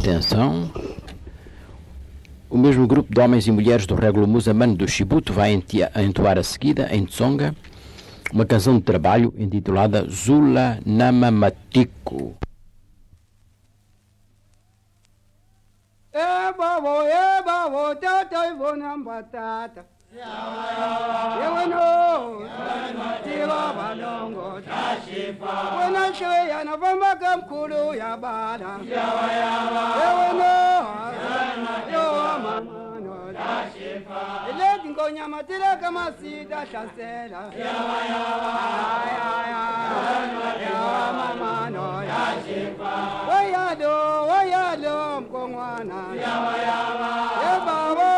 Atenção. O mesmo grupo de homens e mulheres do Régulo Muçulmano do Chibuto vai entoar a seguida, em Tsonga, uma canção de trabalho intitulada Zula Nama Matiko. Tata ivona mbatata. Yewano, tiwa balongo tashifa. Wena shweya na vambaka mkulu ya bada. Yewano, yowa mamano tashifa. Ileti ngonya matila kama sida shasela. Yawa mamano tashifa. Wayado mkongwana. Yebabo.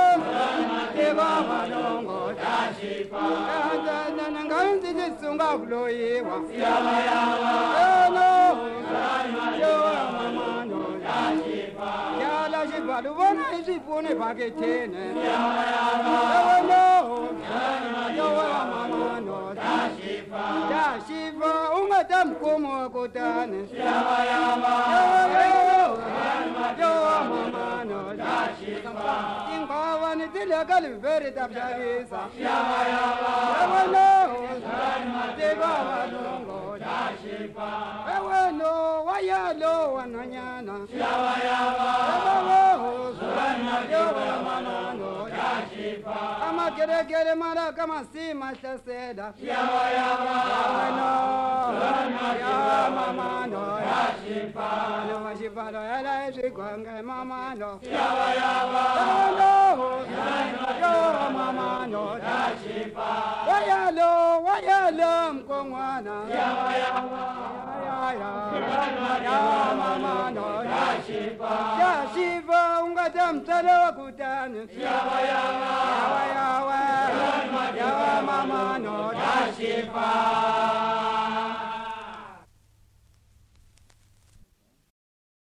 Balongo tashifa na nganzi jisunga vloyiwa yo mamano tashifa yala shibalu bona isifune paketene yo mamano tashifa ungatamkumo kutane yo mamano tashifa ingwawani tilakali veri tabjalisa eweno wayalo wananyana amageregere mara kama si mashaseda mamano washifalo yala eshikwange mamano mamano wayalo mkongwana mamano yashifa ungata mtala wa kutani yawa mamano tashifa